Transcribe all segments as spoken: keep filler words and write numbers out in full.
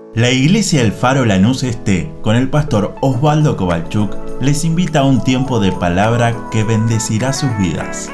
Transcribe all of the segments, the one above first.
La Iglesia El Faro Lanús Este, con el pastor Osvaldo Kovalchuk, les invita a un tiempo de palabra que bendecirá sus vidas.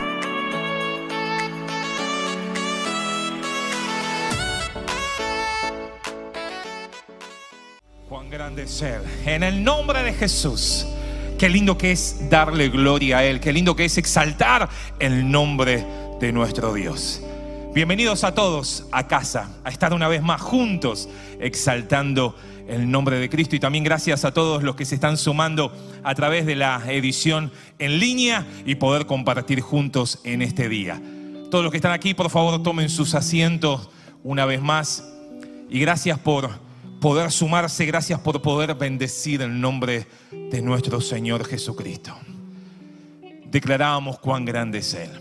Cuán grande es Él. En el nombre de Jesús. Qué lindo que es darle gloria a Él. Qué lindo que es exaltar el nombre de nuestro Dios. Bienvenidos a todos a casa, a estar una vez más juntos exaltando el nombre de Cristo. Y también gracias a todos los que se están sumando a través de la edición en línea y poder compartir juntos en este día. Todos los que están aquí, por favor, tomen sus asientos una vez más. Y gracias por poder sumarse, gracias por poder bendecir el nombre de nuestro Señor Jesucristo. Declarábamos cuán grande es Él.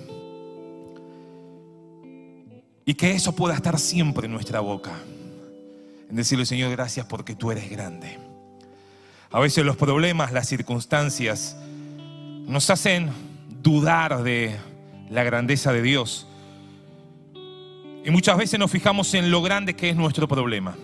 Y que eso pueda estar siempre en nuestra boca. En decirle, Señor, gracias porque tú eres grande. A veces los problemas, las circunstancias nos hacen dudar de la grandeza de Dios. Y muchas veces nos fijamos en lo grande que es nuestro problema.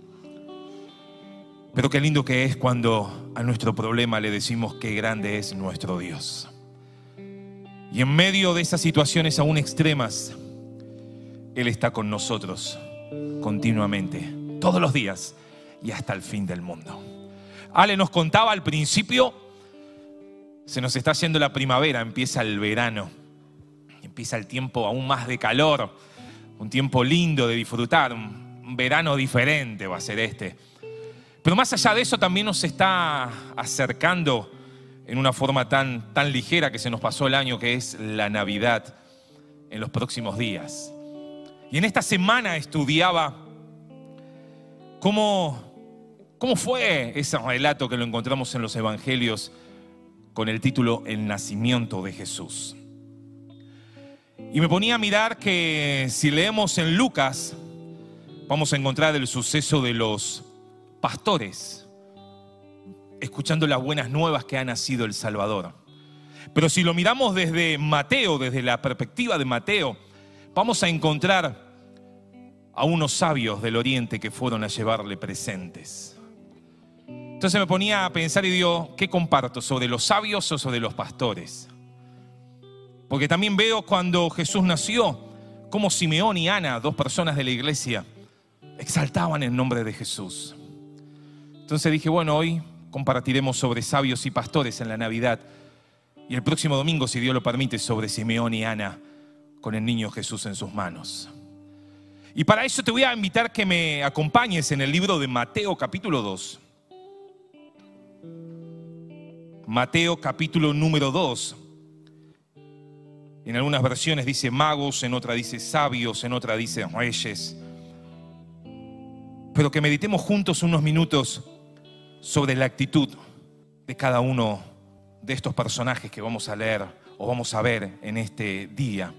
Pero qué lindo que es cuando a nuestro problema le decimos qué grande es nuestro Dios. Y en medio de esas situaciones aún extremas, Él está con nosotros continuamente, todos los días y hasta el fin del mundo. Ale nos contaba al principio, se nos está haciendo la primavera, empieza el verano, empieza el tiempo aún más de calor, un tiempo lindo de disfrutar, un verano diferente va a ser este. Pero más allá de eso también nos está acercando en una forma tan, tan ligera que se nos pasó el año, que es la Navidad en los próximos días. Y en esta semana estudiaba cómo, cómo fue ese relato que lo encontramos en los evangelios con el título El nacimiento de Jesús. Y me ponía a mirar que si leemos en Lucas, vamos a encontrar el suceso de los pastores, escuchando las buenas nuevas que ha nacido el Salvador. Pero si lo miramos desde Mateo, desde la perspectiva de Mateo, vamos a encontrar a unos sabios del oriente que fueron a llevarle presentes. Entonces me ponía a pensar y digo, ¿qué comparto? ¿Sobre los sabios o sobre los pastores? Porque también veo cuando Jesús nació, cómo Simeón y Ana, dos personas de la iglesia, exaltaban el nombre de Jesús. Entonces dije, bueno, hoy compartiremos sobre sabios y pastores en la Navidad. Y el próximo domingo, si Dios lo permite, sobre Simeón y Ana, con el niño Jesús en sus manos. Y para eso te voy a invitar que me acompañes en el libro de Mateo capítulo dos. Mateo capítulo número dos. En algunas versiones dice magos, en otra dice sabios, en otra dice reyes. Pero que meditemos juntos unos minutos sobre la actitud de cada uno de estos personajes que vamos a leer o vamos a ver en este día.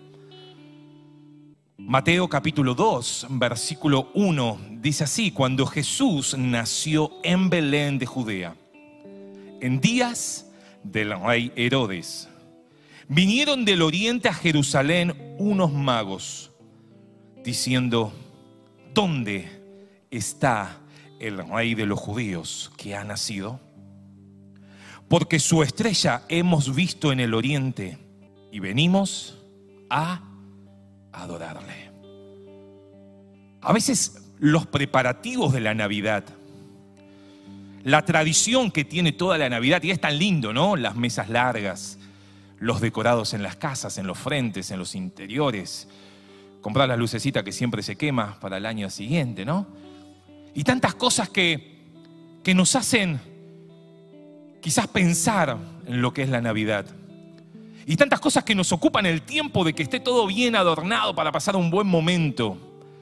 Mateo capítulo dos, versículo uno, dice así: cuando Jesús nació en Belén de Judea, en días del rey Herodes, vinieron del oriente a Jerusalén unos magos, diciendo, ¿dónde está el rey de los judíos que ha nacido? Porque su estrella hemos visto en el oriente y venimos a adorarle. A veces los preparativos de la Navidad, la tradición que tiene toda la Navidad, y es tan lindo, ¿no? Las mesas largas, los decorados en las casas, en los frentes, en los interiores, comprar las lucecitas que siempre se quema para el año siguiente, ¿no? Y tantas cosas que, que nos hacen quizás pensar en lo que es la Navidad. Y tantas cosas que nos ocupan el tiempo de que esté todo bien adornado para pasar un buen momento.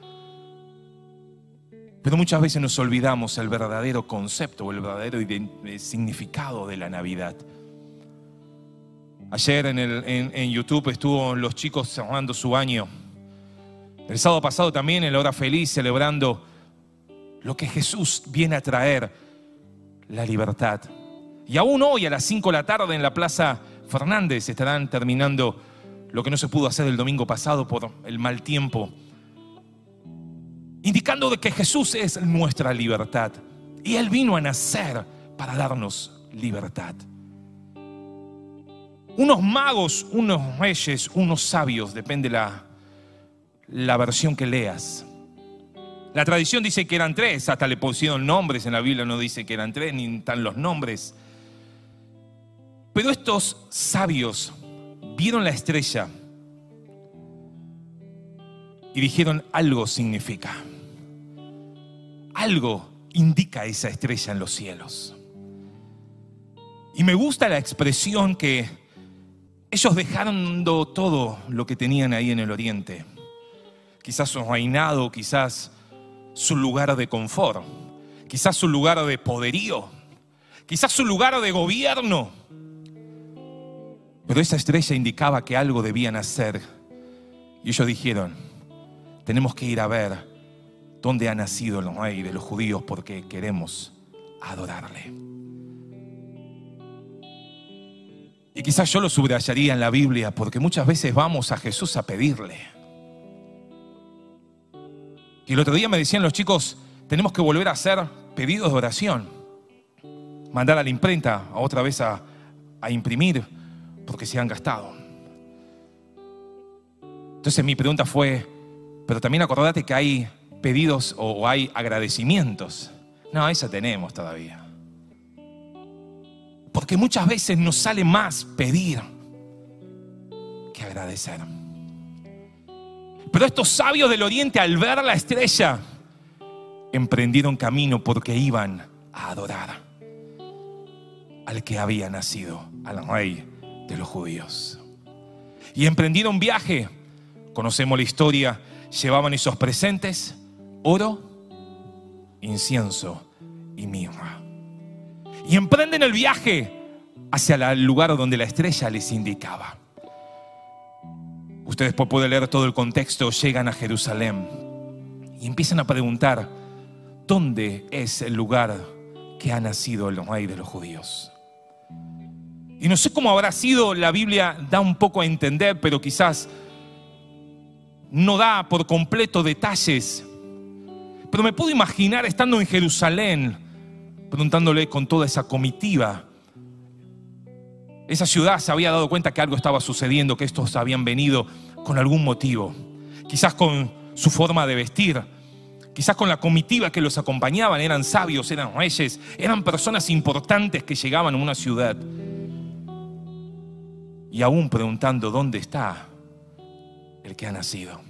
Pero muchas veces nos olvidamos el verdadero concepto o el verdadero significado de la Navidad. Ayer en, el, en, en YouTube estuvo los chicos cerrando su año. El sábado pasado también en la hora feliz celebrando lo que Jesús viene a traer, la libertad. Y aún hoy a las cinco de la tarde en la Plaza Fernández estarán terminando lo que no se pudo hacer el domingo pasado por el mal tiempo. explicando de que Jesús es nuestra libertad. Y Él vino a nacer para darnos libertad. Unos magos, unos reyes, unos sabios, depende la, la versión que leas. La tradición dice que eran tres, hasta le pusieron nombres, en la Biblia no dice que eran tres, ni están los nombres. Pero estos sabios vieron la estrella y dijeron: algo significa, algo indica esa estrella en los cielos. Y me gusta la expresión que ellos dejaron todo lo que tenían ahí en el oriente. Quizás su reinado, quizás su lugar de confort, quizás su lugar de poderío, quizás su lugar de gobierno. Pero esa estrella indicaba que algo debían hacer. Y ellos dijeron: tenemos que ir a ver dónde ha nacido el rey de los judíos, porque queremos adorarle. Y quizás yo lo subrayaría en la Biblia, porque muchas veces vamos a Jesús a pedirle. Y el otro día me decían los chicos: tenemos que volver a hacer pedidos de oración, mandar a la imprenta a otra vez a, a imprimir, porque se han gastado. Entonces mi pregunta fue: pero también acordate que hay pedidos o hay agradecimientos. No, eso tenemos todavía. Porque muchas veces nos sale más pedir que agradecer. Pero estos sabios del oriente, al ver la estrella, emprendieron camino porque iban a adorar al que había nacido, al rey de los judíos. Y emprendieron viaje. Conocemos la historia. Llevaban esos presentes: oro, incienso y mirra. Y emprenden el viaje hacia el lugar donde la estrella les indicaba. Ustedes pueden leer todo el contexto. Llegan a Jerusalén y empiezan a preguntar: ¿dónde es el lugar que ha nacido el rey de los judíos? Y no sé cómo habrá sido, la Biblia da un poco a entender, pero quizás no da por completo detalles. Pero me puedo imaginar estando en Jerusalén, preguntándole con toda esa comitiva. Esa ciudad se había dado cuenta que algo estaba sucediendo, que estos habían venido con algún motivo. Quizás con su forma de vestir, quizás con la comitiva que los acompañaban. Eran sabios, eran reyes, eran personas importantes que llegaban a una ciudad. Y aún preguntando: ¿dónde está el que ha nacido?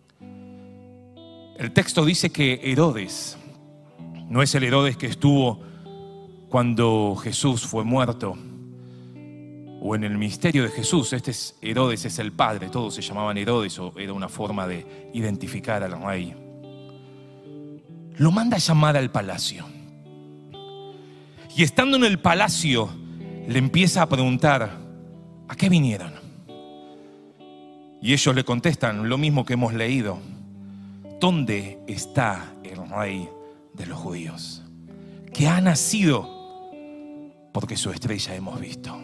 El texto dice que Herodes, no es el Herodes que estuvo cuando Jesús fue muerto, o en el misterio de Jesús. Este es Herodes, es el padre. Todos se llamaban Herodes, o era una forma de identificar al rey. Lo manda a llamar al palacio. Y estando en el palacio, le empieza a preguntar: ¿a qué vinieron? Y ellos le contestan lo mismo que hemos leído: ¿dónde está el rey de los judíos? Que ha nacido, porque su estrella hemos visto.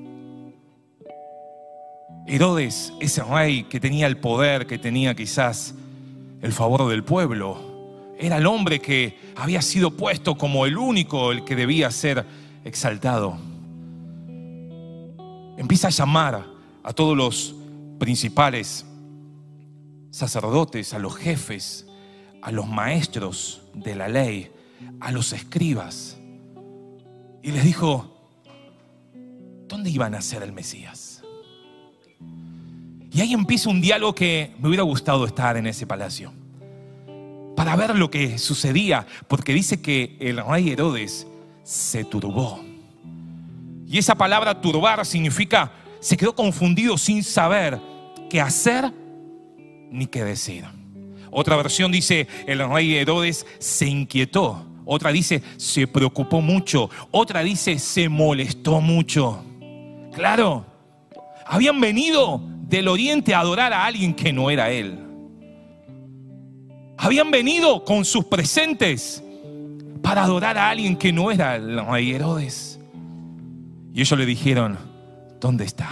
Herodes, ese rey que tenía el poder, que tenía quizás el favor del pueblo, era el hombre que había sido puesto como el único, el que debía ser exaltado. Empieza a llamar a todos los principales sacerdotes, a los jefes, a los maestros de la ley, a los escribas, y les dijo: ¿dónde iba a nacer el Mesías? Y ahí empieza un diálogo que me hubiera gustado estar en ese palacio para ver lo que sucedía, porque dice que el rey Herodes se turbó. Y esa palabra turbar significa: se quedó confundido sin saber qué hacer ni qué decir. Otra versión dice: el rey Herodes se inquietó. Otra dice: se preocupó mucho. Otra dice: se molestó mucho. Claro, habían venido del oriente a adorar a alguien que no era él. Habían venido con sus presentes para adorar a alguien que no era el rey Herodes. Y ellos le dijeron: ¿dónde está?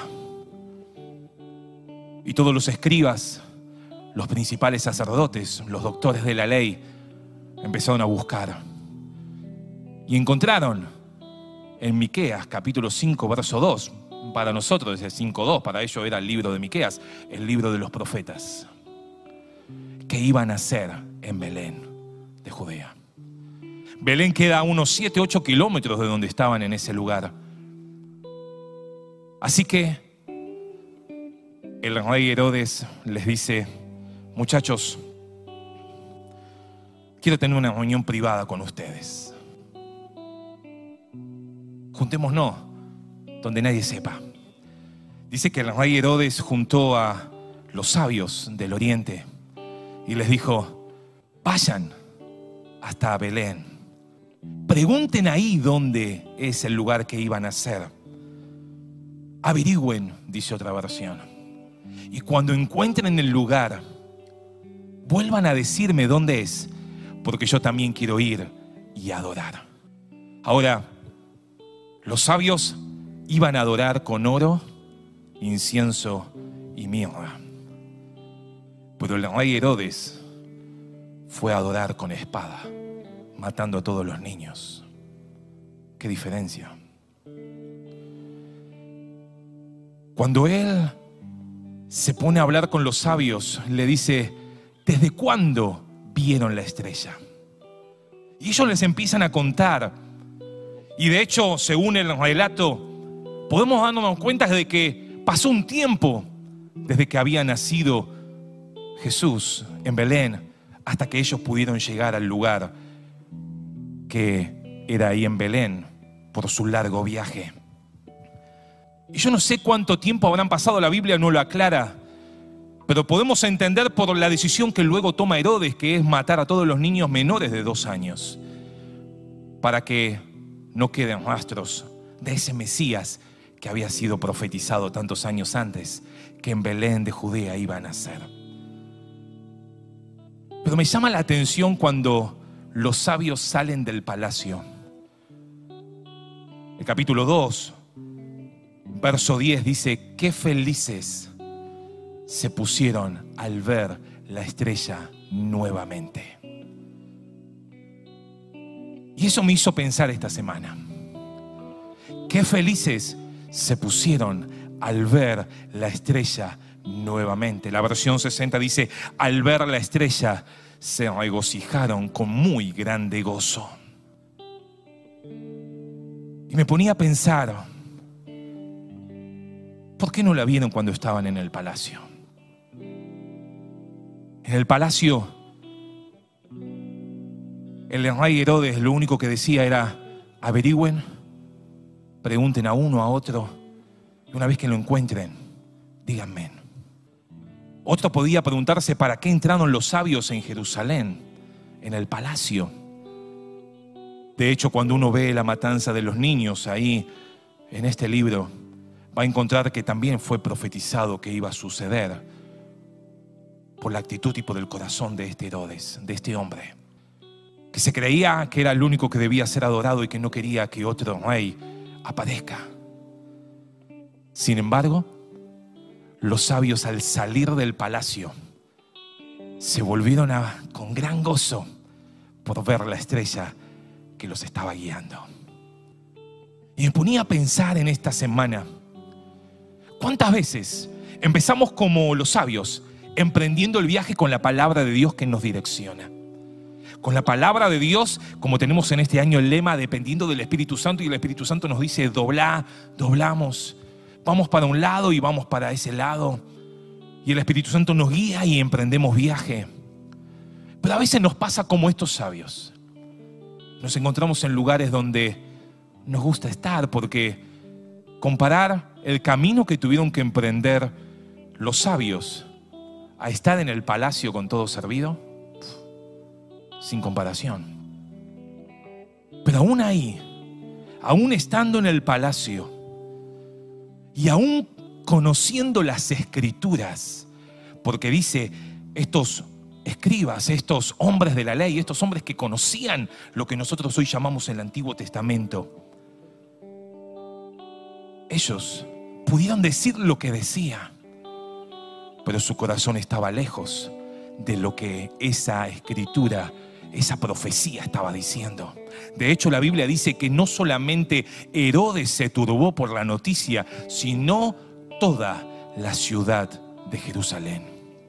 Y todos los escribas, los principales sacerdotes, los doctores de la ley, empezaron a buscar y encontraron en Miqueas capítulo cinco verso dos. Para nosotros es cinco dos, para ellos era el libro de Miqueas, el libro de los profetas, que iban a hacer en Belén de Judea. Belén queda a unos siete, ocho kilómetros de donde estaban en ese lugar. Así que el rey Herodes les dice: muchachos, quiero tener una reunión privada con ustedes. Juntémonos donde nadie sepa. Dice que el rey Herodes juntó a los sabios del oriente y les dijo: vayan hasta Belén, pregunten ahí dónde es el lugar que iban a hacer, averigüen, dice otra versión, y cuando encuentren el lugar, vuelvan a decirme dónde es, porque yo también quiero ir y adorar. Ahora, los sabios iban a adorar con oro, incienso y mirra. Pero el rey Herodes fue a adorar con espada, matando a todos los niños. ¿Qué diferencia? Cuando él se pone a hablar con los sabios, le dice: ¿desde cuándo vieron la estrella? Y ellos les empiezan a contar. Y de hecho, según el relato, podemos darnos cuenta de que pasó un tiempo desde que había nacido Jesús en Belén hasta que ellos pudieron llegar al lugar que era ahí en Belén por su largo viaje. Y yo no sé cuánto tiempo habrán pasado, la Biblia no lo aclara, pero podemos entender por la decisión que luego toma Herodes, que es matar a todos los niños menores de dos años, para que no queden rastros de ese Mesías que había sido profetizado tantos años antes, que en Belén de Judea iba a nacer. Pero me llama la atención cuando los sabios salen del palacio. El capítulo dos, verso diez dice: qué felices se pusieron al ver la estrella nuevamente. Y eso me hizo pensar esta semana. Qué felices se pusieron al ver la estrella nuevamente. La versión sesenta dice: al ver la estrella se regocijaron con muy grande gozo. Y me ponía a pensar, ¿por qué no la vieron cuando estaban en el palacio? En el palacio, el rey Herodes lo único que decía era: averigüen, pregunten a uno, a otro, y una vez que lo encuentren, díganme. Otro podía preguntarse: ¿para qué entraron los sabios en Jerusalén, en el palacio? De hecho, cuando uno ve la matanza de los niños ahí en este libro, va a encontrar que también fue profetizado que iba a suceder por la actitud y por el corazón de este Herodes, de este hombre, que se creía que era el único que debía ser adorado y que no quería que otro rey aparezca. Sin embargo, los sabios, al salir del palacio, se volvieron a, con gran gozo por ver la estrella que los estaba guiando. Y me ponía a pensar en esta semana, ¿cuántas veces empezamos como los sabios, emprendiendo el viaje con la palabra de Dios que nos direcciona? Con la palabra de Dios, como tenemos en este año el lema, dependiendo del Espíritu Santo, y el Espíritu Santo nos dice: doblá, doblamos. Vamos para un lado y vamos para ese lado. Y el Espíritu Santo nos guía y emprendemos viaje. Pero a veces nos pasa como estos sabios. Nos encontramos en lugares donde nos gusta estar, porque comparar el camino que tuvieron que emprender los sabios a estar en el palacio con todo servido, sin comparación. Pero aún ahí, aún estando en el palacio y aún conociendo las escrituras, porque dice, estos escribas, estos hombres de la ley, estos hombres que conocían lo que nosotros hoy llamamos el Antiguo Testamento, ellos pudieron decir lo que decía, pero su corazón estaba lejos de lo que esa escritura esa profecía estaba diciendo. De hecho, la Biblia dice que no solamente Herodes se turbó por la noticia, sino toda la ciudad de Jerusalén.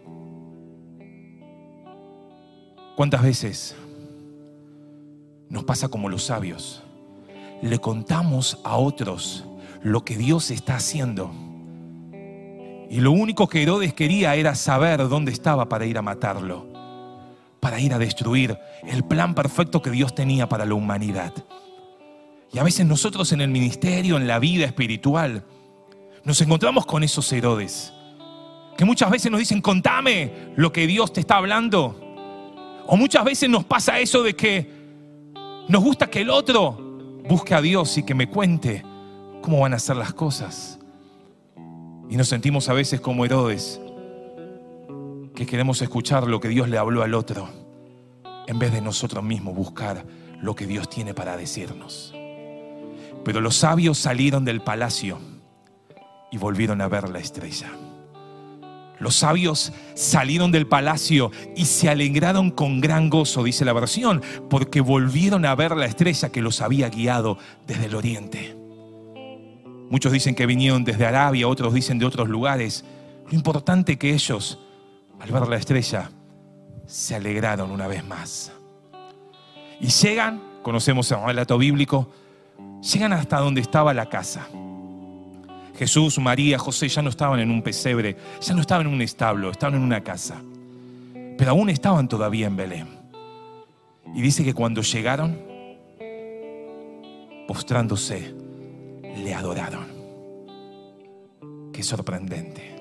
¿Cuántas veces nos pasa como los sabios? Le contamos a otros lo que Dios está haciendo, y lo único que Herodes quería era saber dónde estaba para ir a matarlo, para ir a destruir el plan perfecto que Dios tenía para la humanidad. Y a veces nosotros en el ministerio, en la vida espiritual, nos encontramos con esos Herodes, que muchas veces nos dicen: contame lo que Dios te está hablando. O muchas veces nos pasa eso de que nos gusta que el otro busque a Dios y que me cuente cómo van a ser las cosas. Y nos sentimos a veces como Herodes, que queremos escuchar lo que Dios le habló al otro, en vez de nosotros mismos buscar lo que Dios tiene para decirnos. Pero los sabios salieron del palacio y volvieron a ver la estrella. Los sabios salieron del palacio y se alegraron con gran gozo, dice la versión, porque volvieron a ver la estrella que los había guiado desde el oriente. Muchos dicen que vinieron desde Arabia, otros dicen de otros lugares. Lo importante es que ellos, al ver la estrella, se alegraron una vez más. Y llegan, conocemos el relato bíblico, llegan hasta donde estaba la casa. Jesús, María, José ya no estaban en un pesebre, ya no estaban en un establo, estaban en una casa. Pero aún estaban todavía en Belén. Y dice que cuando llegaron, postrándose, le adoraron. Qué sorprendente.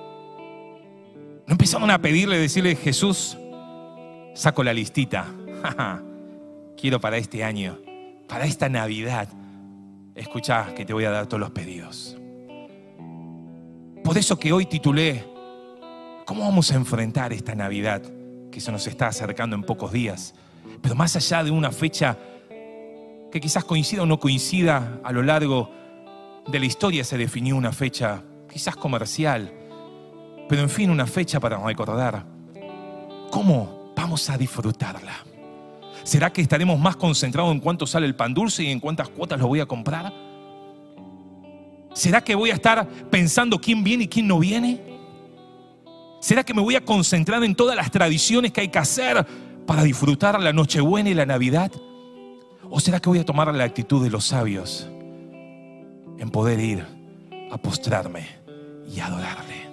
No empezaron a pedirle, decirle: Jesús, saco la listita. Quiero para este año, para esta Navidad, escuchá que te voy a dar todos los pedidos. Por eso que hoy titulé: ¿cómo vamos a enfrentar esta Navidad que se nos está acercando en pocos días? Pero más allá de una fecha que quizás coincida o no coincida, a lo largo de la historia se definió una fecha quizás comercial, pero en fin, una fecha para recordar. ¿Cómo vamos a disfrutarla? ¿Será que estaremos más concentrados en cuánto sale el pan dulce y en cuántas cuotas lo voy a comprar? ¿Será que voy a estar pensando quién viene y quién no viene? ¿Será que me voy a concentrar en todas las tradiciones que hay que hacer para disfrutar la Nochebuena y la Navidad? ¿O será que voy a tomar la actitud de los sabios en poder ir a postrarme y adorarle?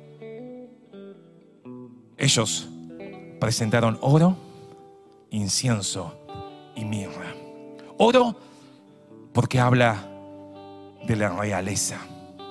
Ellos presentaron oro, incienso y mirra. Oro porque habla de la realeza.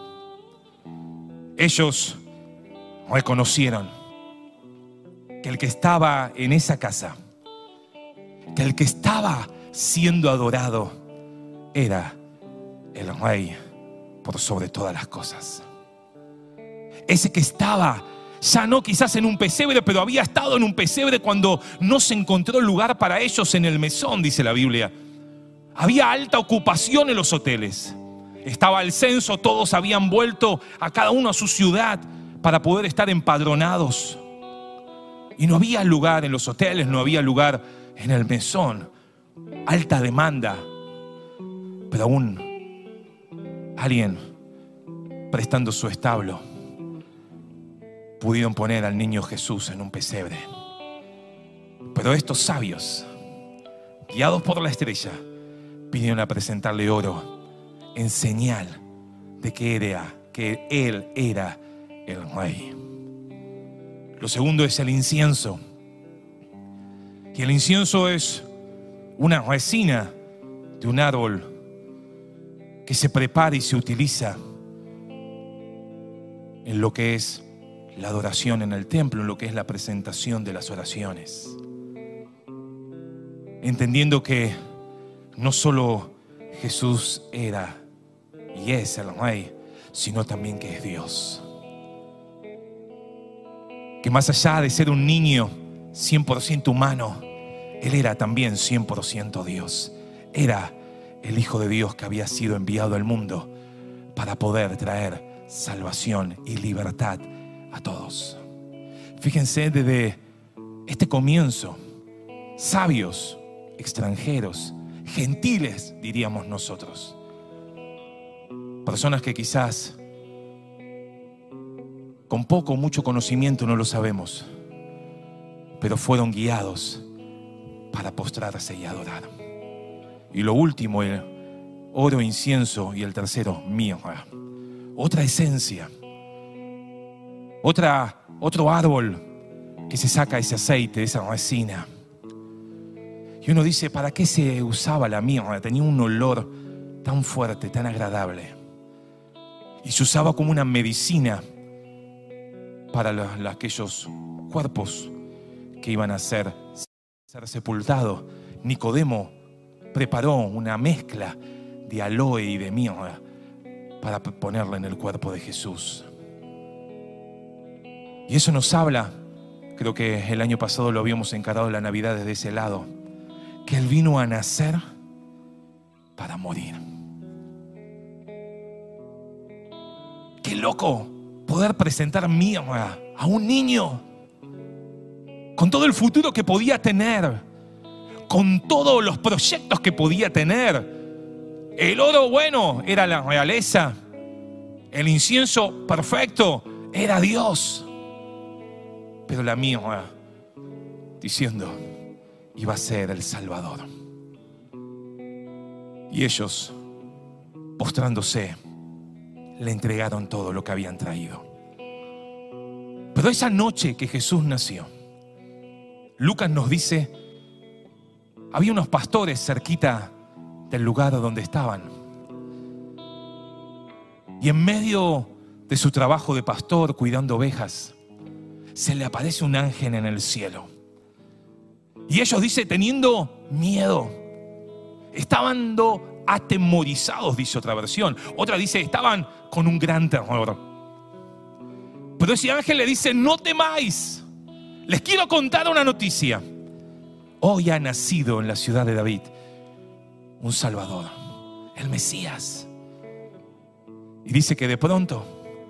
Ellos reconocieron que el que estaba en esa casa, que el que estaba siendo adorado, era el Rey por sobre todas las cosas. Ese que estaba ya no quizás en un pesebre, pero había estado en un pesebre cuando no se encontró lugar para ellos en el mesón, dice la Biblia. Había alta ocupación en los hoteles. Estaba el censo, todos habían vuelto a cada uno a su ciudad para poder estar empadronados. Y no había lugar en los hoteles, no había lugar en el mesón. Alta demanda. Pero aún alguien prestando su establo pudieron poner al niño Jesús en un pesebre. Pero estos sabios, guiados por la estrella, vinieron a presentarle oro en señal de que era, que Él era el Rey. Lo segundo es el incienso. Y el incienso es una resina de un árbol que se prepara y se utiliza en lo que es la adoración en el templo, en lo que es la presentación de las oraciones. Entendiendo que no solo Jesús era y es el Rey, sino también que es Dios. Que más allá de ser un niño cien por ciento humano, Él era también cien por ciento Dios. Era el Hijo de Dios que había sido enviado al mundo para poder traer salvación y libertad a todos. Fíjense, desde este comienzo sabios, extranjeros, gentiles, diríamos nosotros. Personas que quizás con poco o mucho conocimiento, no lo sabemos, pero fueron guiados para postrarse y adorar. Y lo último, el oro, incienso, y el tercero, mirra. Otra esencia, otra, otro árbol que se saca ese aceite, esa resina. Y uno dice, ¿para qué se usaba la mirra? Tenía un olor tan fuerte, tan agradable. Y se usaba como una medicina para los, aquellos cuerpos que iban a ser, ser sepultados. Nicodemo preparó una mezcla de aloe y de mirra para ponerla en el cuerpo de Jesús. Y eso nos habla, creo que el año pasado lo habíamos encarado la Navidad desde ese lado, que Él vino a nacer para morir. Qué loco poder presentar mirra a un niño con todo el futuro que podía tener, con todos los proyectos que podía tener. El oro, bueno, era la realeza. El incienso perfecto era Dios. Pero la mirra, diciendo, iba a ser el Salvador. Y ellos, postrándose, le entregaron todo lo que habían traído. Pero esa noche que Jesús nació, Lucas nos dice, había unos pastores cerquita del lugar donde estaban. Y en medio de su trabajo de pastor, cuidando ovejas, se le aparece un ángel en el cielo. Y ellos, dice, teniendo miedo, estaban atemorizados, dice otra versión. Otra dice, estaban con un gran terror. Pero ese ángel le dice, no temáis. Les quiero contar una noticia. Hoy ha nacido en la ciudad de David un Salvador, el Mesías. Y dice que de pronto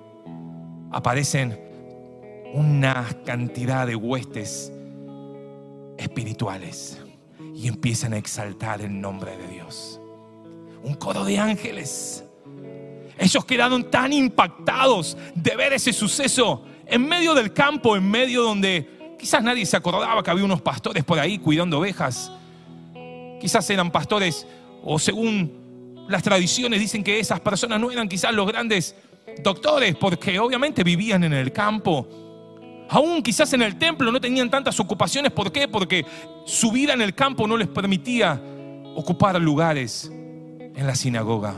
aparecen una cantidad de huestes espirituales y empiezan a exaltar el nombre de Dios. Un coro de ángeles. Ellos quedaron tan impactados de ver ese suceso en medio del campo, en medio donde quizás nadie se acordaba que había unos pastores por ahí cuidando ovejas. Quizás eran pastores, o según las tradiciones dicen que esas personas no eran quizás los grandes doctores, porque obviamente vivían en el campo. Aún quizás en el templo no tenían tantas ocupaciones. ¿Por qué? Porque su vida en el campo no les permitía ocupar lugares en la sinagoga.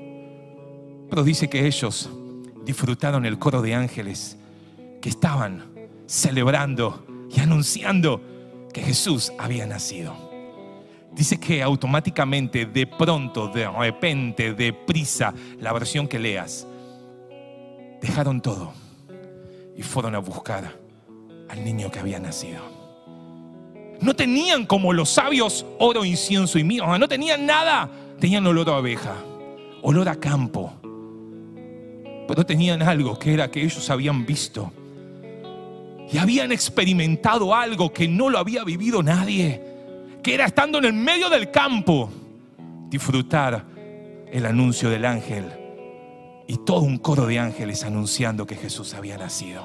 Pero dice que ellos disfrutaron el coro de ángeles que estaban celebrando y anunciando que Jesús había nacido. Dice que automáticamente, de pronto, de repente, de prisa, la versión que leas, dejaron todo y fueron a buscar al niño que había nacido. No tenían como los sabios oro, incienso y mirra, no tenían nada. Tenían olor a oveja, olor a campo. Pero tenían algo que era que ellos habían visto y habían experimentado algo que no lo había vivido nadie, que era, estando en el medio del campo, disfrutar el anuncio del ángel y todo un coro de ángeles anunciando que Jesús había nacido.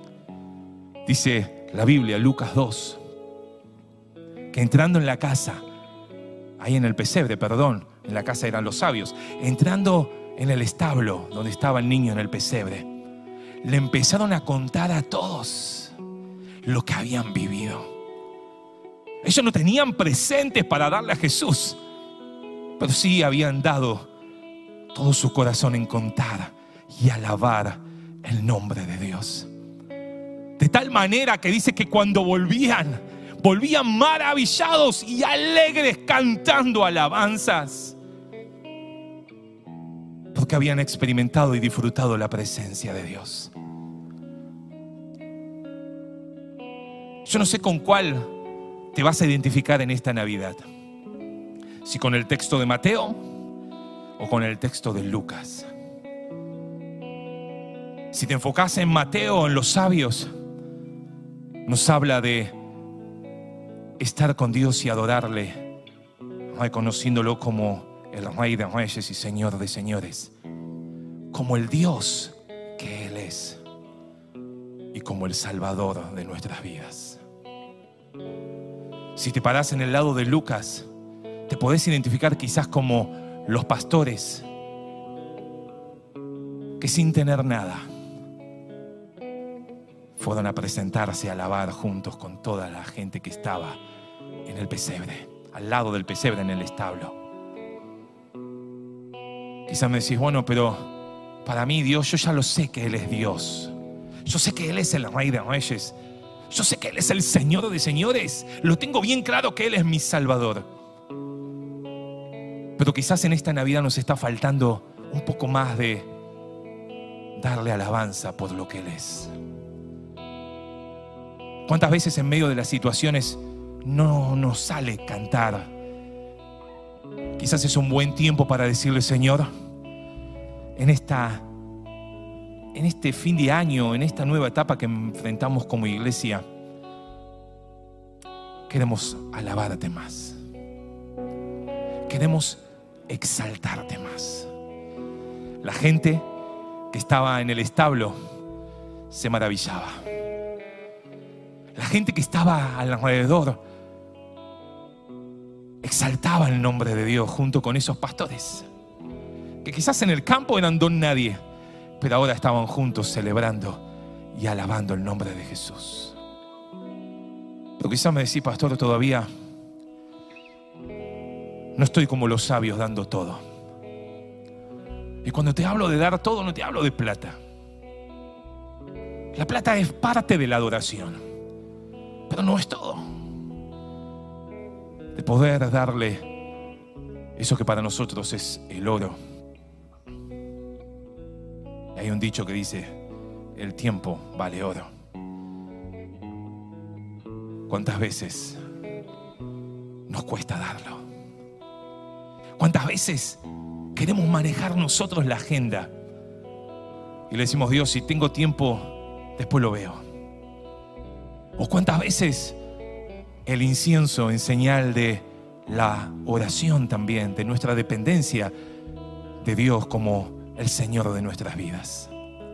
Dice la Biblia, Lucas dos, que entrando en la casa, ahí en el pesebre, perdón, en la casa eran los sabios, entrando en el establo donde estaba el niño en el pesebre, le empezaron a contar a todos lo que habían vivido. Ellos no tenían presentes para darle a Jesús, pero sí habían dado todo su corazón en contar y alabar el nombre de Dios. De tal manera que dice que cuando volvían, volvían maravillados y alegres cantando alabanzas, porque habían experimentado y disfrutado la presencia de Dios. Yo no sé con cuál te vas a identificar en esta Navidad, si con el texto de Mateo o con el texto de Lucas. Si te enfocas en Mateo, en los sabios, nos habla de estar con Dios y adorarle, reconociéndolo como el Rey de Reyes y Señor de Señores, como el Dios que Él es y como el Salvador de nuestras vidas. Si te parás en el lado de Lucas, te podés identificar quizás como los pastores que sin tener nada fueron a presentarse a alabar juntos con toda la gente que estaba en el pesebre, al lado del pesebre en el establo. Quizás me decís, bueno, pero para mí Dios, yo ya lo sé que Él es Dios. Yo sé que Él es el Rey de Reyes. Yo sé que Él es el Señor de Señores. Lo tengo bien claro que Él es mi Salvador. Pero quizás en esta Navidad nos está faltando un poco más de darle alabanza por lo que Él es. ¿Cuántas veces en medio de las situaciones no nos sale cantar? Quizás es un buen tiempo para decirle, Señor, en esta, en este fin de año, en esta nueva etapa que enfrentamos como iglesia, queremos alabarte más. Queremos exaltarte más. La gente que estaba en el establo se maravillaba. La gente que estaba alrededor exaltaba el nombre de Dios junto con esos pastores, que quizás en el campo eran don nadie, pero ahora estaban juntos celebrando y alabando el nombre de Jesús. Pero quizás me decís, pastor, todavía no estoy como los sabios dando todo. Y cuando te hablo de dar todo, no te hablo de plata. La plata es parte de la adoración, pero no es todo. De poder darle eso que para nosotros es el oro. Y hay un dicho que dice, el tiempo vale oro. ¿Cuántas veces nos cuesta darlo? ¿Cuántas veces queremos manejar nosotros la agenda? Y le decimos, Dios, si tengo tiempo, después lo veo. ¿O cuántas veces el incienso en señal de la oración también, de nuestra dependencia de Dios como el Señor de nuestras vidas?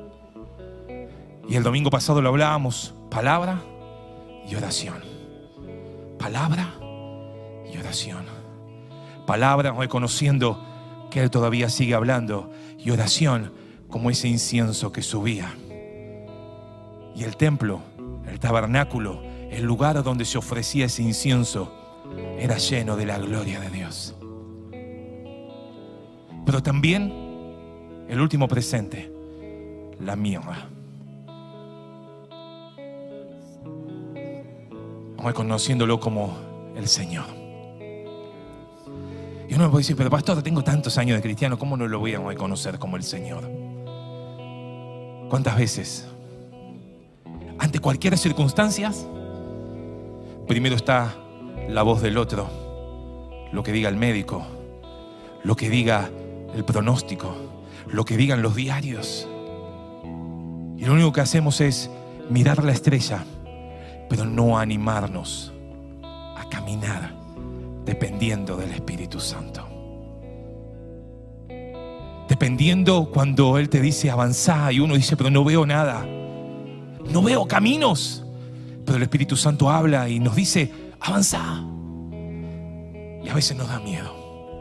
Y el domingo pasado lo hablábamos, palabra y oración. Palabra y oración. Palabra reconociendo que Él todavía sigue hablando, y oración como ese incienso que subía. Y el templo, el tabernáculo, el lugar donde se ofrecía ese incienso, era lleno de la gloria de Dios. Pero también el último presente, la mirra. Reconociéndolo como el Señor. Y uno me puede decir, pero pastor, tengo tantos años de cristiano, ¿cómo no lo voy a reconocer como el Señor? ¿Cuántas veces? Ante cualquier circunstancia, primero está la voz del otro, lo que diga el médico, lo que diga el pronóstico, lo que digan los diarios. Y lo único que hacemos es mirar la estrella, pero no animarnos a caminar dependiendo del Espíritu Santo. Dependiendo cuando Él te dice avanzá y uno dice, pero no veo nada, no veo caminos. Pero el Espíritu Santo habla y nos dice, avanzá. Y a veces nos da miedo.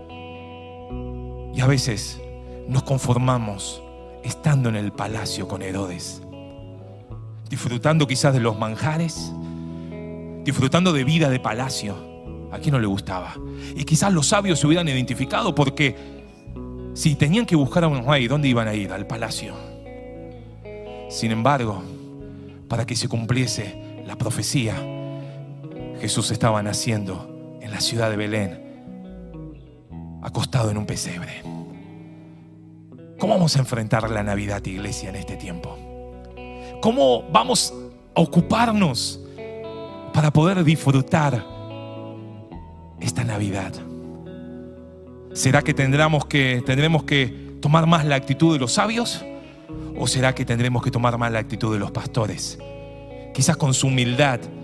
Y a veces nos conformamos estando en el palacio con Herodes, disfrutando quizás de los manjares, disfrutando de vida de palacio. ¿A quién no le gustaba? Y quizás los sabios se hubieran identificado, porque si tenían que buscar a un rey, ¿dónde iban a ir? Al palacio. Sin embargo, para que se cumpliese la profecía, Jesús estaba naciendo en la ciudad de Belén, acostado en un pesebre. ¿Cómo vamos a enfrentar la Navidad, iglesia, en este tiempo? ¿Cómo vamos a ocuparnos para poder disfrutar esta Navidad? ¿Será que tendremos que, tendremos que tomar más la actitud de los sabios? ¿O será que tendremos que tomar más la actitud de los pastores? Quizás con su humildad,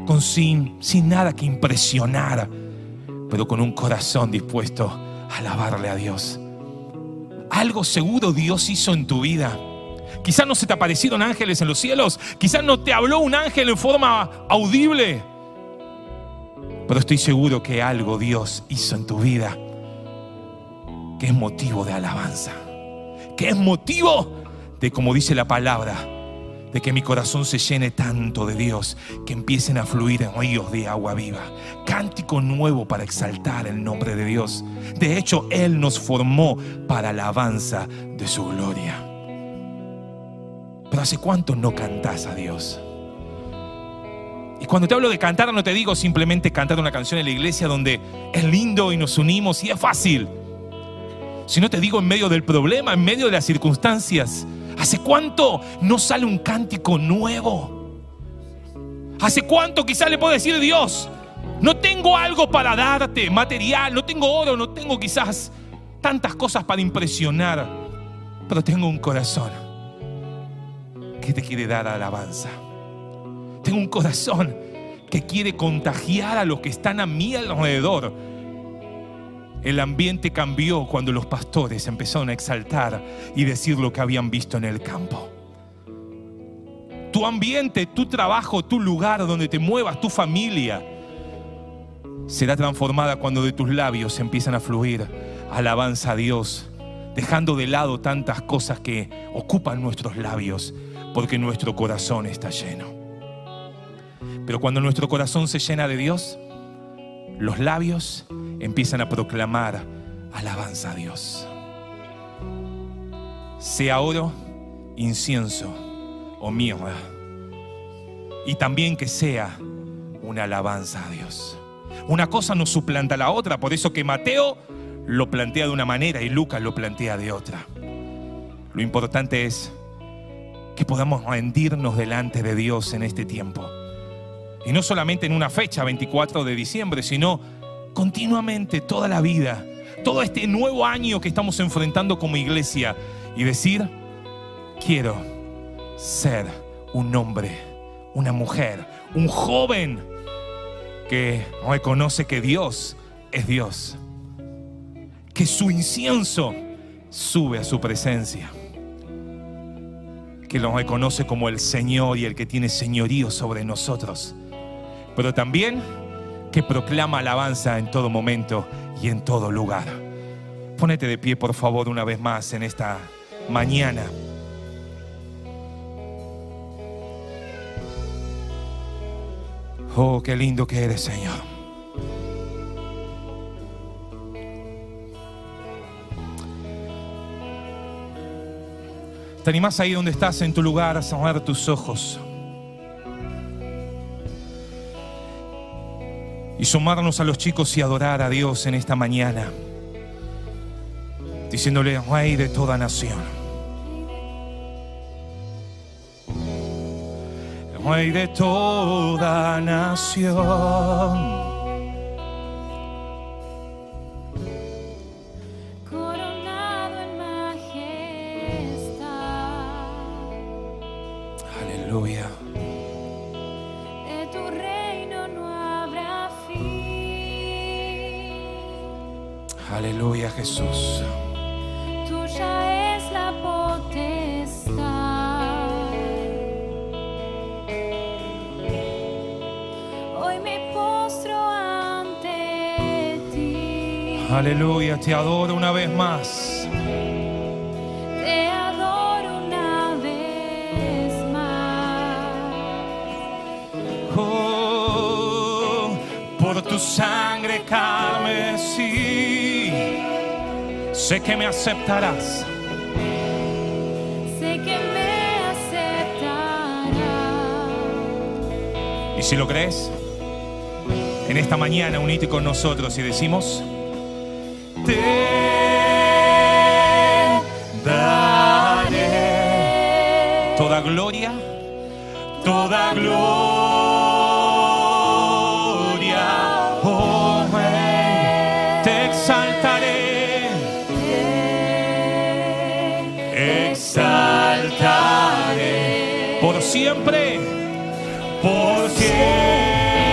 con sin, sin nada que impresionar, pero con un corazón dispuesto a alabarle a Dios. Algo seguro Dios hizo en tu vida. Quizás no se te aparecieron ángeles en los cielos, quizás no te habló un ángel en forma audible, pero estoy seguro que algo Dios hizo en tu vida que es motivo de alabanza, que es motivo de, como dice la palabra, de que mi corazón se llene tanto de Dios que empiecen a fluir en ríos de agua viva. Cántico nuevo para exaltar el nombre de Dios. De hecho, Él nos formó para alabanza de su gloria. Pero ¿hace cuánto no cantás a Dios? Y cuando te hablo de cantar, no te digo simplemente cantar una canción en la iglesia donde es lindo y nos unimos y es fácil, sino te digo en medio del problema, en medio de las circunstancias. ¿Hace cuánto no sale un cántico nuevo? ¿Hace cuánto quizás le puedo decir a Dios, no tengo algo para darte, material, no tengo oro, no tengo quizás tantas cosas para impresionar, pero tengo un corazón que te quiere dar alabanza? Tengo un corazón que quiere contagiar a los que están a mi alrededor. El ambiente cambió cuando los pastores empezaron a exaltar y decir lo que habían visto en el campo. Tu ambiente, tu trabajo, tu lugar donde te muevas, tu familia, será transformada cuando de tus labios empiezan a fluir alabanza a Dios, dejando de lado tantas cosas que ocupan nuestros labios, porque nuestro corazón está lleno. Pero cuando nuestro corazón se llena de Dios, los labios empiezan a proclamar alabanza a Dios. Sea oro, incienso o mirra, y también que sea una alabanza a Dios. Una cosa no suplanta a la otra, por eso que Mateo lo plantea de una manera y Lucas lo plantea de otra. Lo importante es que podamos rendirnos delante de Dios en este tiempo. Y no solamente en una fecha, veinticuatro de diciembre, sino continuamente, toda la vida, todo este nuevo año que estamos enfrentando como iglesia, y decir, quiero ser un hombre, una mujer, un joven que reconoce que Dios es Dios, que su incienso sube a su presencia, que lo reconoce como el Señor y el que tiene señorío sobre nosotros, pero también que proclama alabanza en todo momento y en todo lugar. Pónete de pie, por favor, una vez más en esta mañana. Oh, qué lindo que eres, Señor. ¿Te animás ahí donde estás en tu lugar a cerrar tus ojos y sumarnos a los chicos y adorar a Dios en esta mañana, diciéndole, Rey de toda nación, Rey de toda nación, coronado en majestad, aleluya. de tu reino no habrá fin. Aleluya, Jesús. Tuya es la potestad. Hoy me postro ante ti. Aleluya, te adoro una vez más. Te adoro una vez más. Oh, por tu sangre carmesí, sé que me aceptarás. Sé que me aceptarás. Y si lo crees, en esta mañana unite con nosotros y decimos, te daré toda gloria, toda gloria, oh Rey, te exaltaré, exaltaré por siempre, por siempre.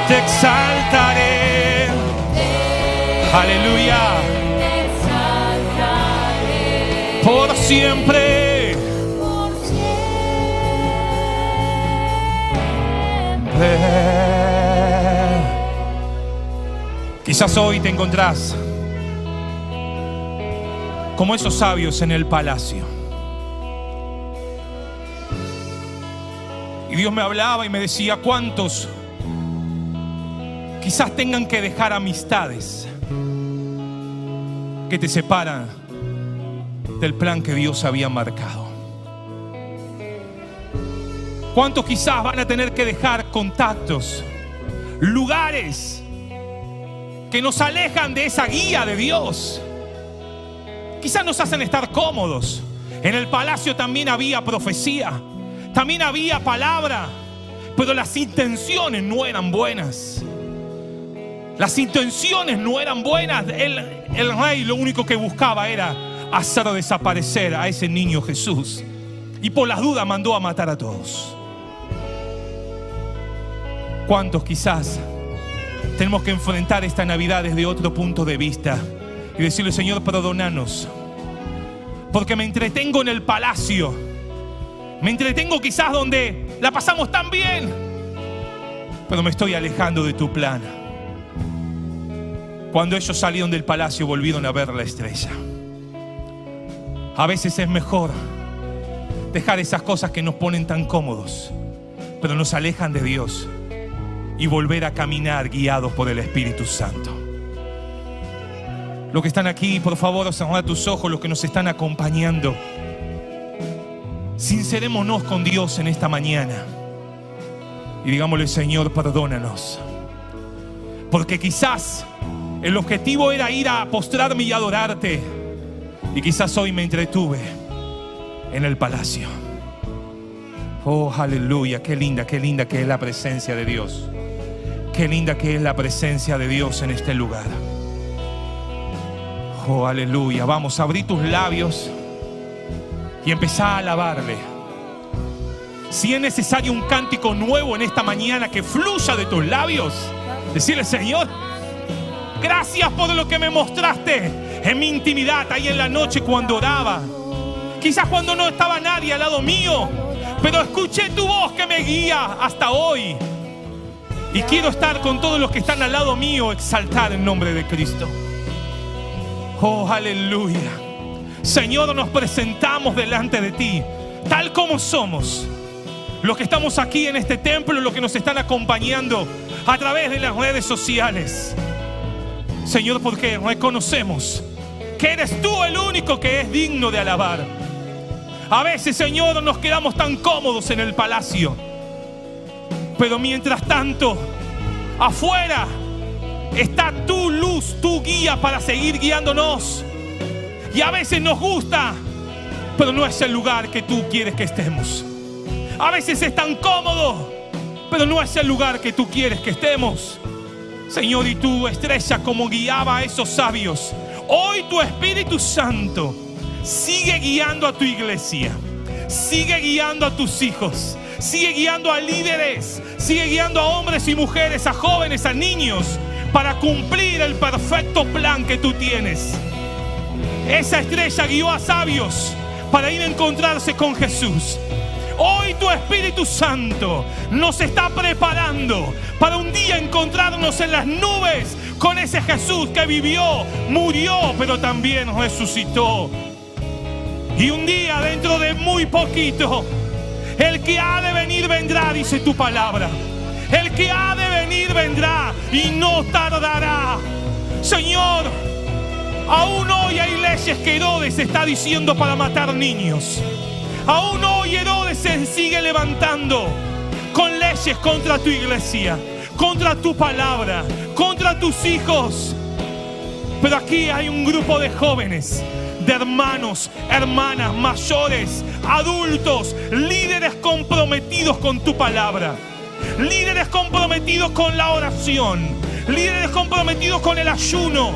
te exaltaré. Aleluya. Te exaltaré Por siempre. por siempre. Quizás hoy te encontrás como esos sabios en el palacio. Y Dios me hablaba y me decía: ¿cuántos quizás tengan que dejar amistades que te separan del plan que Dios había marcado? ¿Cuántos quizás van a tener que dejar contactos, lugares que nos alejan de esa guía de Dios? Quizás nos hacen estar cómodos. En el palacio también había profecía, también había palabra, pero las intenciones no eran buenas. Las intenciones no eran buenas. El, el rey lo único que buscaba era hacer desaparecer a ese niño Jesús. Y por las dudas mandó a matar a todos. ¿Cuántos quizás tenemos que enfrentar esta Navidad desde otro punto de vista y decirle: Señor, perdónanos, porque me entretengo en el palacio, me entretengo quizás donde la pasamos tan bien, pero me estoy alejando de tu plan? Cuando ellos salieron del palacio, volvieron a ver la estrella. A veces es mejor dejar esas cosas que nos ponen tan cómodos, pero nos alejan de Dios, y volver a caminar guiados por el Espíritu Santo. Los que están aquí, por favor, cerrad tus ojos. Los que nos están acompañando, sincerémonos con Dios en esta mañana y digámosle: Señor, perdónanos, porque quizás el objetivo era ir a postrarme y adorarte, y quizás hoy me entretuve en el palacio. Oh, aleluya. Qué linda, qué linda que es la presencia de Dios. Qué linda que es la presencia de Dios en este lugar. Oh, aleluya. Vamos, abrí tus labios y empezá a alabarle. Si es necesario un cántico nuevo en esta mañana que fluya de tus labios, decirle: Señor, gracias por lo que me mostraste en mi intimidad, ahí en la noche cuando oraba. Quizás cuando no estaba nadie al lado mío, pero escuché tu voz que me guía hasta hoy. Y quiero estar con todos los que están al lado mío, exaltar el nombre de Cristo. Oh, aleluya. Señor, nos presentamos delante de ti, tal como somos. Los que estamos aquí en este templo, los que nos están acompañando a través de las redes sociales. Señor, porque reconocemos que eres tú el único que es digno de alabar. A veces, Señor, nos quedamos tan cómodos en el palacio, pero mientras tanto, afuera está tu luz, tu guía para seguir guiándonos. Y a veces nos gusta, pero no es el lugar que tú quieres que estemos. A veces es tan cómodo, pero no es el lugar que tú quieres que estemos. Señor, y tu estrella como guiaba a esos sabios, hoy tu Espíritu Santo sigue guiando a tu iglesia, sigue guiando a tus hijos, sigue guiando a líderes, sigue guiando a hombres y mujeres, a jóvenes, a niños, para cumplir el perfecto plan que tú tienes. Esa estrella guió a sabios para ir a encontrarse con Jesús. Hoy tu Espíritu Santo nos está preparando para un día encontrarnos en las nubes con ese Jesús que vivió, murió, pero también resucitó. Y un día, dentro de muy poquito, el que ha de venir vendrá, dice tu palabra. El que ha de venir vendrá y no tardará. Señor, aún hoy hay leyes que Herodes está diciendo para matar niños. Aún hoy Herodes se sigue levantando con leyes contra tu iglesia, contra tu palabra, contra tus hijos. Pero aquí hay un grupo de jóvenes, de hermanos, hermanas, mayores, adultos, líderes comprometidos con tu palabra, líderes comprometidos con la oración, líderes comprometidos con el ayuno,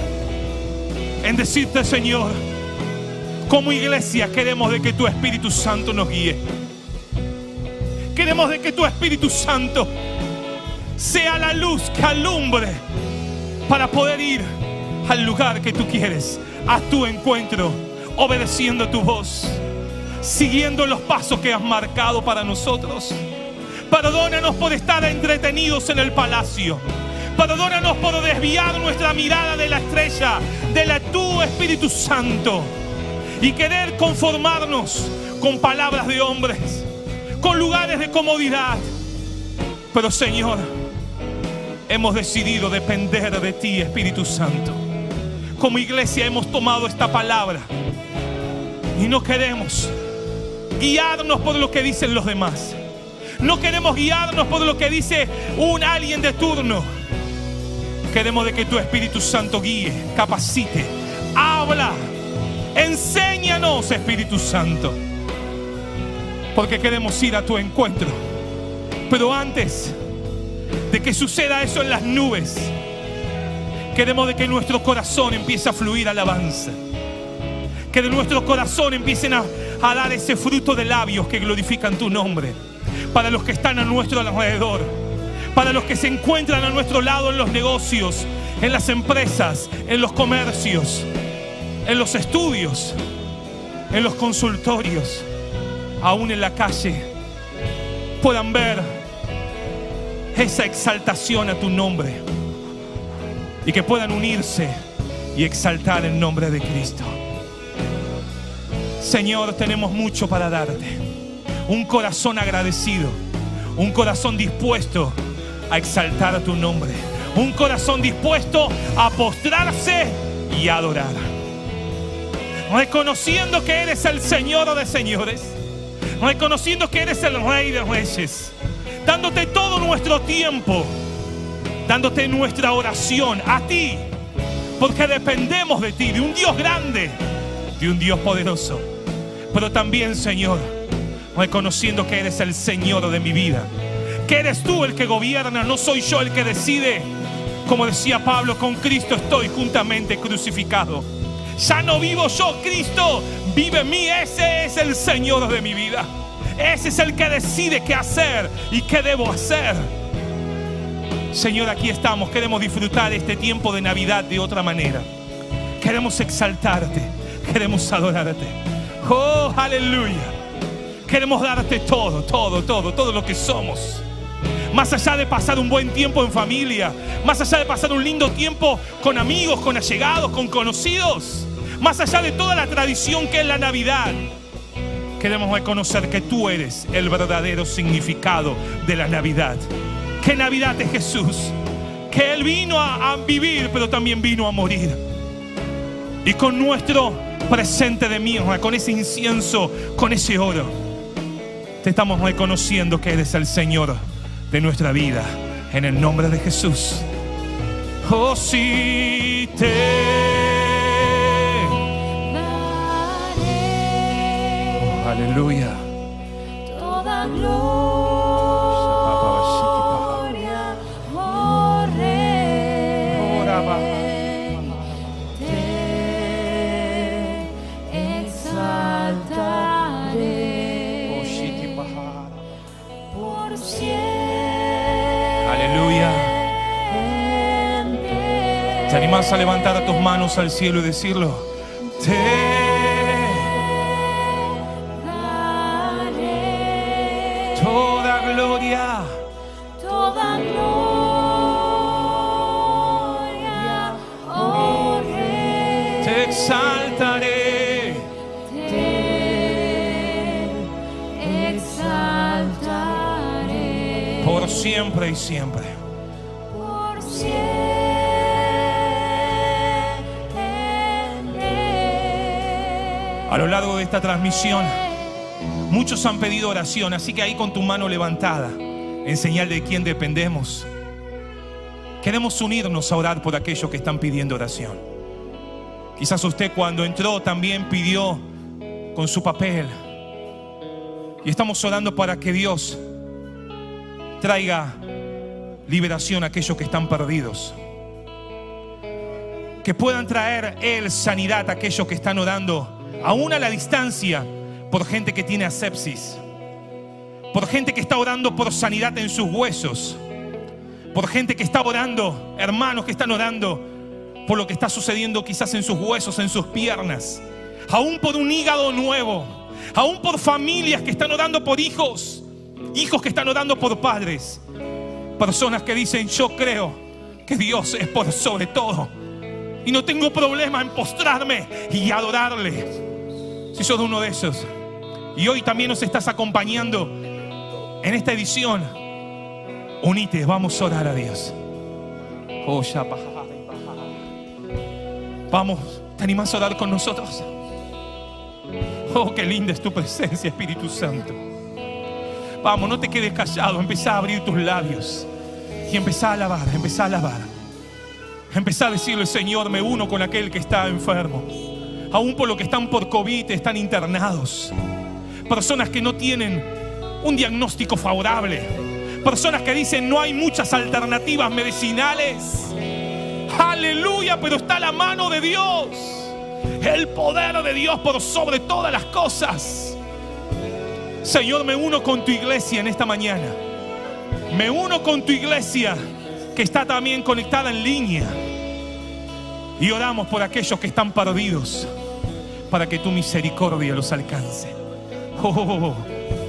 en decirte: Señor, como iglesia queremos de que tu Espíritu Santo nos guíe. Queremos de que tu Espíritu Santo sea la luz que alumbre para poder ir al lugar que tú quieres, a tu encuentro, obedeciendo tu voz, siguiendo los pasos que has marcado para nosotros. Perdónanos por estar entretenidos en el palacio. Perdónanos por desviar nuestra mirada de la estrella, de la tu Espíritu Santo, y querer conformarnos con palabras de hombres, con lugares de comodidad. Pero Señor, hemos decidido depender de ti, Espíritu Santo. Como iglesia hemos tomado esta palabra y no queremos guiarnos por lo que dicen los demás. No queremos guiarnos por lo que dice un alguien de turno. Queremos de que tu Espíritu Santo guíe, capacite, habla, enséñanos, Espíritu Santo, porque queremos ir a tu encuentro. Pero antes de que suceda eso en las nubes, queremos de que nuestro corazón empiece a fluir alabanza, que de nuestro corazón empiecen a, a dar ese fruto de labios que glorifican tu nombre, para los que están a nuestro alrededor, para los que se encuentran a nuestro lado en los negocios, en las empresas, en los comercios, en los estudios, en los consultorios, aún en la calle, puedan ver esa exaltación a tu nombre y que puedan unirse y exaltar el nombre de Cristo. Señor, tenemos mucho para darte. Un corazón agradecido, un corazón dispuesto a exaltar tu nombre, un corazón dispuesto a postrarse y a adorar, reconociendo que eres el Señor de señores, reconociendo que eres el Rey de reyes, dándote todo nuestro tiempo, dándote nuestra oración a ti, porque dependemos de ti, de un Dios grande, de un Dios poderoso. Pero también, Señor, reconociendo que eres el Señor de mi vida, que eres tú el que gobierna, no soy yo el que decide. Como decía Pablo, con Cristo estoy juntamente crucificado. Ya no vivo yo, Cristo vive en mí. Ese es el Señor de mi vida. Ese es el que decide qué hacer y qué debo hacer. Señor, aquí estamos. Queremos disfrutar este tiempo de Navidad de otra manera. Queremos exaltarte, queremos adorarte. Oh, aleluya. Queremos darte todo, todo, todo, todo lo que somos. Más allá de pasar un buen tiempo en familia, más allá de pasar un lindo tiempo con amigos, con allegados, con conocidos, más allá de toda la tradición que es la Navidad, queremos reconocer que tú eres el verdadero significado de la Navidad. Que Navidad es Jesús, que Él vino a, a vivir, pero también vino a morir. Y con nuestro presente de mirra, con ese incienso, con ese oro, te estamos reconociendo que eres el Señor de nuestra vida, en el nombre de Jesús. Oh, sí te daré. Oh, aleluya. Toda gloria, oh Rey, te exaltaré por siempre. Aleluya. ¿Te animas a levantar tus manos al cielo y decirlo? Te daré toda gloria, toda gloria, oh Rey, te exaltaré te exaltaré por siempre y siempre. por siempre. A lo largo de esta transmisión, muchos han pedido oración, así que ahí con tu mano levantada, en señal de quién dependemos, queremos unirnos a orar por aquellos que están pidiendo oración. Quizás usted cuando entró también pidió con su papel, y estamos orando para que Dios traiga liberación a aquellos que están perdidos, que puedan traer Él sanidad a aquellos que están orando aún a la distancia, por gente que tiene asepsis, por gente que está orando por sanidad en sus huesos, por gente que está orando, hermanos que están orando por lo que está sucediendo quizás en sus huesos, en sus piernas, aún por un hígado nuevo, aún por familias que están orando por hijos, hijos que están orando por padres, personas que dicen: yo creo que Dios es por sobre todo y no tengo problema en postrarme y adorarle. Si sos uno de esos y hoy también nos estás acompañando en esta edición, unite, vamos a orar a Dios. Oh, vamos, ¿te animás a orar con nosotros? Oh, qué linda es tu presencia, Espíritu Santo. Vamos, no te quedes callado, empezá a abrir tus labios y empezá a alabar, empezá a alabar. Empezá a decirle: Señor, me uno con aquel que está enfermo, aún por lo que están por COVID, están internados, personas que no tienen un diagnóstico favorable, personas que dicen: no hay muchas alternativas medicinales. Aleluya, pero está la mano de Dios, el poder de Dios por sobre todas las cosas. Señor, me uno con tu iglesia en esta mañana. Me uno con tu iglesia que está también conectada en línea. Y oramos por aquellos que están perdidos, para que tu misericordia los alcance. Oh, oh, oh.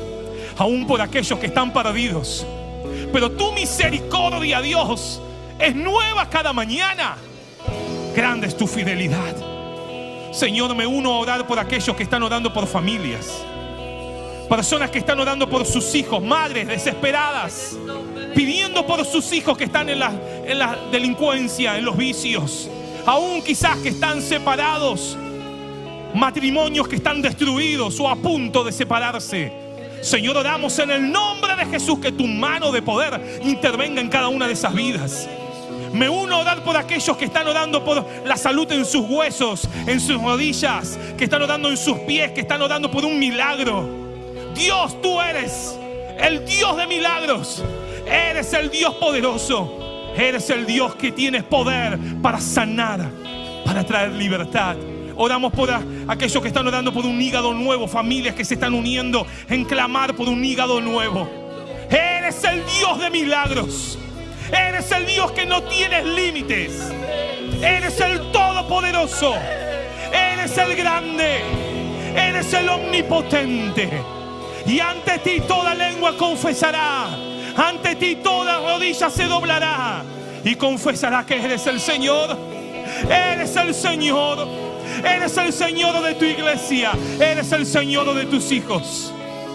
Aún por aquellos que están perdidos, pero tu misericordia, Dios, es nueva cada mañana. Grande es tu fidelidad. Señor, me uno a orar por aquellos que están orando por familias, personas que están orando por sus hijos, madres desesperadas, pidiendo por sus hijos que están en la, en la delincuencia, en los vicios, aún quizás que están separados, matrimonios que están destruidos o a punto de separarse. Señor, oramos en el nombre de Jesús que tu mano de poder intervenga en cada una de esas vidas. Me uno a orar por aquellos que están orando por la salud en sus huesos, en sus rodillas, que están orando en sus pies, que están orando por un milagro. Dios, tú eres el Dios de milagros. Eres el Dios poderoso. Eres el Dios que tienes poder para sanar, para traer libertad. Oramos por a, aquellos que están orando por un hígado nuevo, familias que se están uniendo en clamar por un hígado nuevo. Eres el Dios de milagros. Eres el Dios que no tienes límites. Eres el todopoderoso. Eres el grande. Eres el omnipotente. Y ante ti toda lengua confesará. Ante ti toda rodilla se doblará y confesará que eres el Señor. Eres el Señor. Eres el Señor de tu iglesia. Eres el Señor de tus hijos.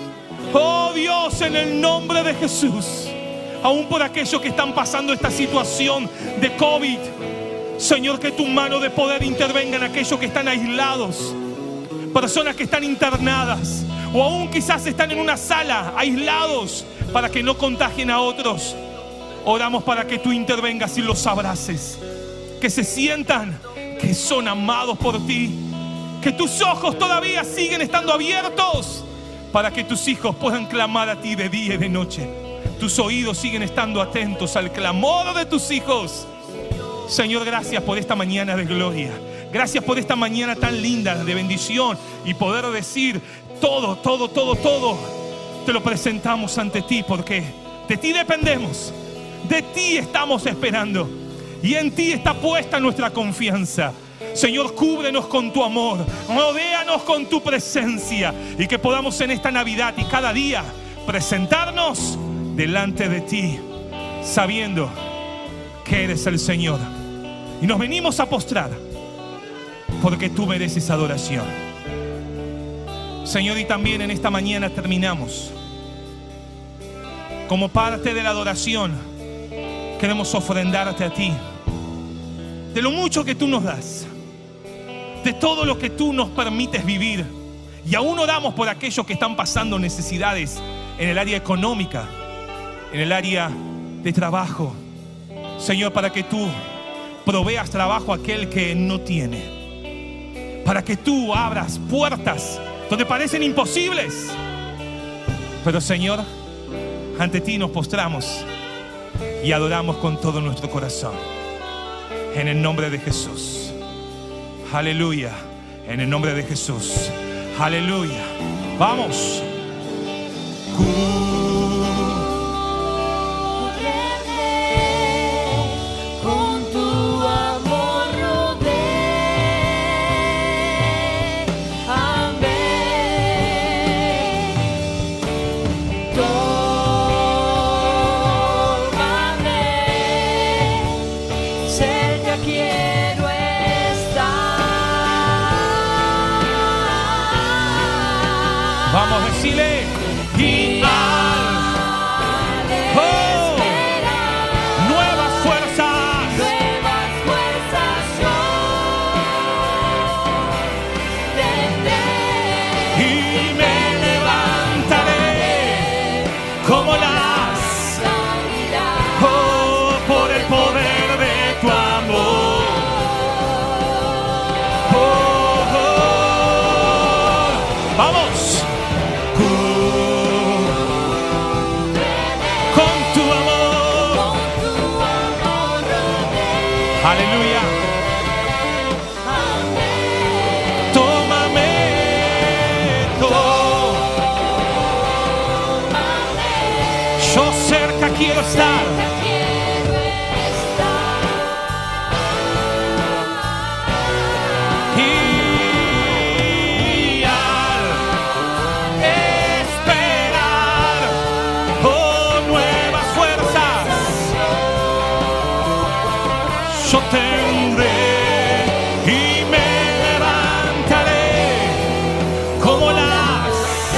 Oh Dios, en el nombre de Jesús, aún por aquellos que están pasando esta situación de COVID, Señor, que tu mano de poder intervenga en aquellos que están aislados, personas que están internadas o aún quizás están en una sala aislados para que no contagien a otros. Oramos para que tú intervengas y los abraces, que se sientan que son amados por ti, que tus ojos todavía siguen estando abiertos para que tus hijos puedan clamar a ti de día y de noche. Tus oídos siguen estando atentos al clamor de tus hijos. Señor, gracias por esta mañana de gloria. Gracias por esta mañana tan linda de bendición y poder decir todo, todo, todo, todo te lo presentamos ante ti, porque de ti dependemos, de ti estamos esperando y en ti está puesta nuestra confianza. Señor, cúbrenos con tu amor, rodéanos con tu presencia y que podamos en esta Navidad y cada día presentarnos delante de ti, sabiendo que eres el Señor. Y nos venimos a postrar porque tú mereces adoración. Señor, y también en esta mañana terminamos. Como parte de la adoración, queremos ofrendarte a ti de lo mucho que tú nos das, de todo lo que tú nos permites vivir. Y aún oramos por aquellos que están pasando necesidades en el área económica, en el área de trabajo. Señor, para que tú proveas trabajo a aquel que no tiene, para que tú abras puertas donde parecen imposibles. Pero Señor, ante ti nos postramos y adoramos con todo nuestro corazón, en el nombre de Jesús. Aleluya. En el nombre de Jesús. Aleluya. Vamos. Cúbreme Aleluya. Tómame todo. Yo cerca quiero estar. Y al esperar con nuevas fuerzas, yo tendré y me levantaré como las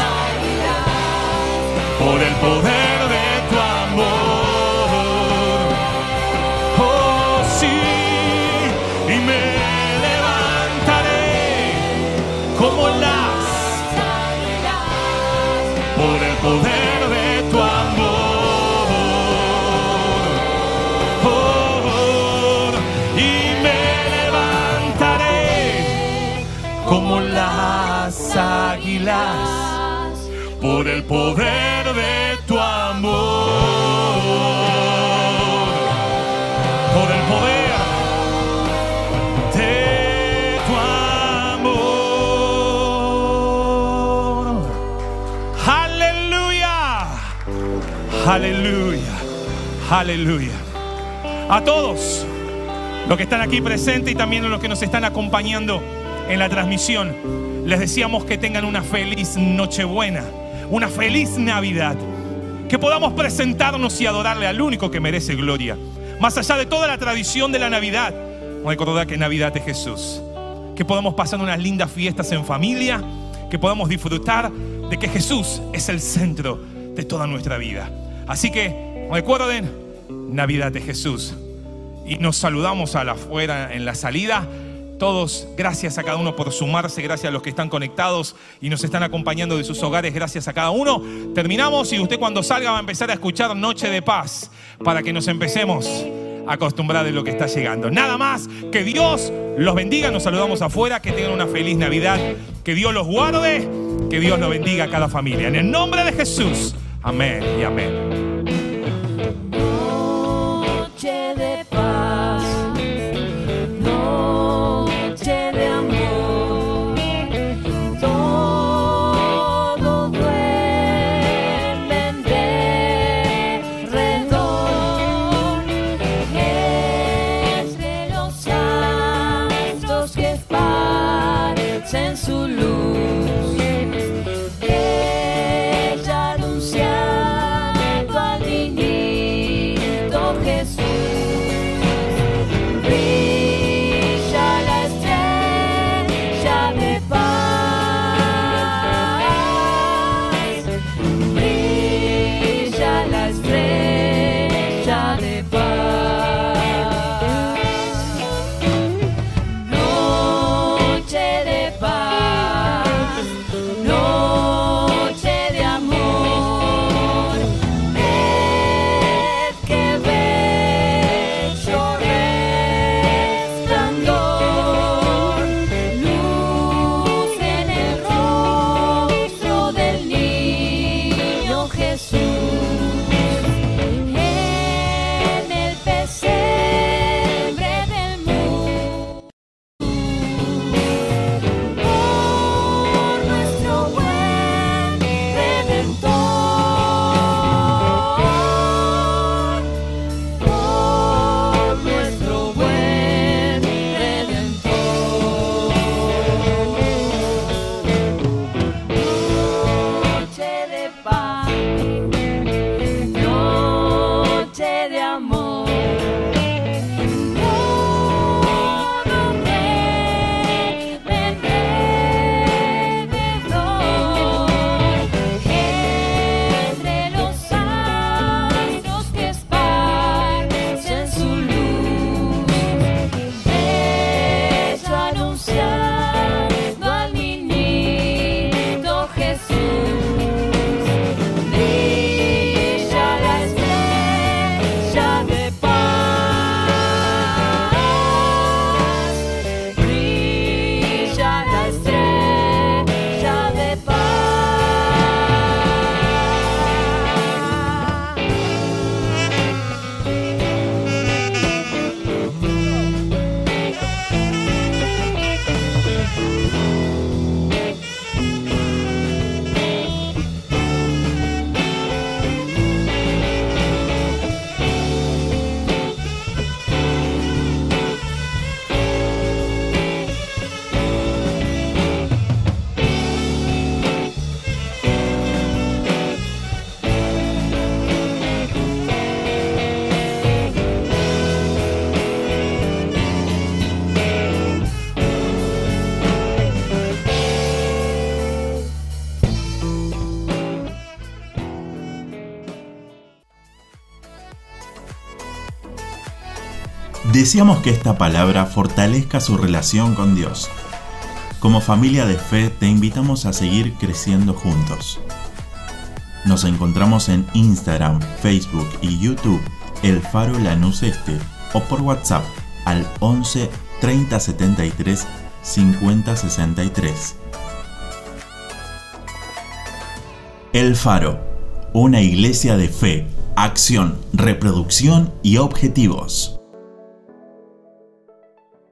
por el poder de tu amor. Oh sí, y me levantaré como las por el poder de tu amor. Oh, y me levantaré como las águilas por el poder de tu amor. Por el poder de tu amor. Aleluya. Aleluya. Aleluya. A todos los que están aquí presentes y también a los que nos están acompañando en la transmisión, les deseamos que tengan una feliz Nochebuena, una feliz Navidad, que podamos presentarnos y adorarle al único que merece gloria. Más allá de toda la tradición de la Navidad, recordar que Navidad es Jesús. Que podamos pasar unas lindas fiestas en familia, que podamos disfrutar de que Jesús es el centro de toda nuestra vida. Así que recuerden, Navidad es Jesús. Y nos saludamos a la afuera en la salida. Todos, gracias a cada uno por sumarse, gracias a los que están conectados y nos están acompañando de sus hogares, gracias a cada uno. Terminamos y usted cuando salga va a empezar a escuchar Noche de Paz para que nos empecemos a acostumbrar de lo que está llegando. Nada más, que Dios los bendiga, nos saludamos afuera, que tengan una feliz Navidad, que Dios los guarde, que Dios los bendiga a cada familia. En el nombre de Jesús, amén y amén. Noche de paz, noche de amor, todo duerme en derredor, entre los astros que esparcen su luz, ella anunciando al niñito Jesús. Brilla la estrella de paz, brilla la estrella de paz. Noche de paz, noche de amor, el que ve Deseamos que esta palabra fortalezca su relación con Dios. Como familia de fe te invitamos a seguir creciendo juntos. Nos encontramos en Instagram, Facebook y YouTube, El Faro Lanús Este, o por WhatsApp al once treinta setenta y tres cincuenta sesenta y tres. El Faro, una iglesia de fe, acción, reproducción y objetivos.